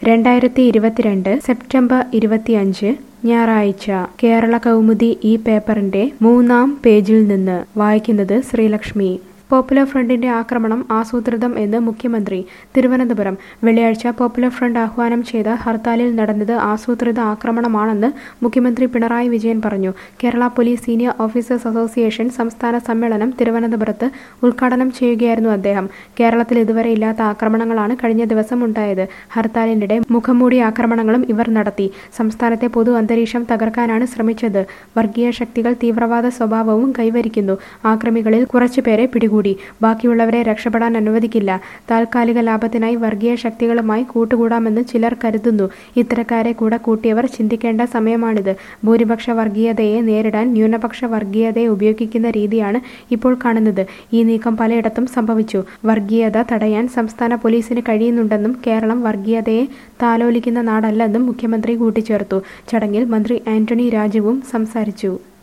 2022 September 25 ഞായറാഴ്ച കേരള കൗമുദി ഈ പേപ്പറിന്റെ 3-ാം പേജിൽ നിന്ന് വായിക്കുന്നത് ശ്രീലക്ഷ്മി. പോപ്പുലർ ഫ്രണ്ടിന്റെ ആക്രമണം ആസൂത്രിതം എന്ന് മുഖ്യമന്ത്രി. തിരുവനന്തപുരം. വെള്ളിയാഴ്ച പോപ്പുലർ ഫ്രണ്ട് ആഹ്വാനം ചെയ്ത ഹർത്താലിൽ നടന്നത് ആസൂത്രിത ആക്രമണമാണെന്ന് മുഖ്യമന്ത്രി പിണറായി വിജയൻ പറഞ്ഞു. Kerala police senior officers association സംസ്ഥാന സമ്മേളനം തിരുവനന്തപുരത്ത് ഉദ്ഘാടനം ചെയ്യുകയായിരുന്നു അദ്ദേഹം. കേരളത്തിൽ ഇതുവരെ ഇല്ലാത്ത ആക്രമണങ്ങളാണ് കഴിഞ്ഞ ദിവസം ഉണ്ടായത്. ഹർത്താലിനിടെ മുഖംമൂടി ആക്രമണങ്ങളും ഇവർ നടത്തി. സംസ്ഥാനത്തെ പൊതു അന്തരീക്ഷം തകർക്കാനാണ് ശ്രമിച്ചത്. വർഗീയ ശക്തികൾ തീവ്രവാദ സ്വഭാവവും കൈവരിക്കുന്നു. ആക്രമികളിൽ കുറച്ചുപേരെ പിടികൂടി. ബാക്കിയുള്ളവരെ രക്ഷപ്പെടാൻ അനുവദിക്കില്ല. താൽക്കാലിക ലാഭത്തിനായി വർഗീയ ശക്തികളുമായി കൂട്ടുകൂടാമെന്ന് ചിലർ കരുതുന്നു. ഇത്തരക്കാരെ കൂടെ കൂട്ടിയവർ ചിന്തിക്കേണ്ട സമയമാണിത്. ഭൂരിപക്ഷ വർഗീയതയെ നേരിടാൻ ന്യൂനപക്ഷ വർഗീയതയെ ഉപയോഗിക്കുന്ന രീതിയാണ് ഇപ്പോൾ കാണുന്നത്. ഈ നീക്കം പലയിടത്തും സംഭവിച്ചു. വർഗീയത തടയാൻ സംസ്ഥാന പോലീസിന് കഴിയുന്നുണ്ടെന്നും കേരളം വർഗീയതയെ താലോലിക്കുന്ന നാടല്ലെന്നും മുഖ്യമന്ത്രി കൂട്ടിച്ചേർത്തു. ചടങ്ങിൽ മന്ത്രി ആന്റണി രാജുവും സംസാരിച്ചു.